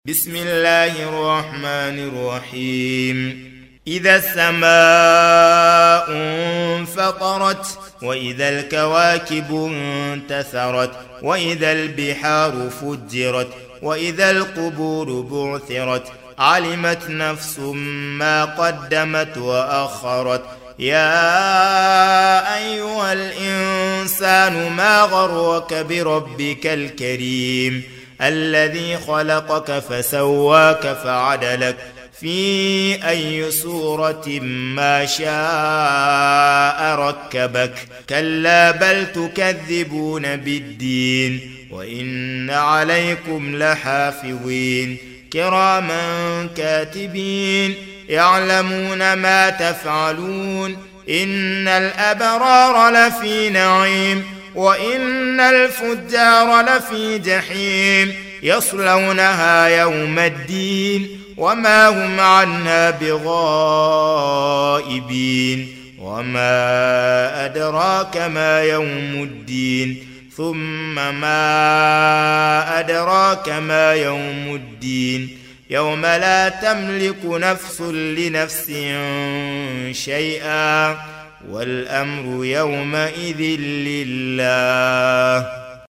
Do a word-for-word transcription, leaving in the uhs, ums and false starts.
بسم الله الرحمن الرحيم إذا السماء انفطرت وإذا الكواكب انتثرت وإذا البحار فجرت وإذا القبور بعثرت علمت نفس ما قدمت وأخرت يا أيها الإنسان ما غرك بربك الكريم الذي خلقك فسواك فعدلك في أي صورة ما شاء ركبك كلا بل تكذبون بالدين وإن عليكم لحافظين كراما كاتبين يعلمون ما تفعلون إن الأبرار لفي نعيم وإن الفجار لفي جحيم يصلونها يوم الدين وما هم عنها بغائبين وما أدراك ما يوم الدين ثم ما أدراك ما يوم الدين يوم لا تملك نفس لنفس شيئا والأمر يومئذ لله.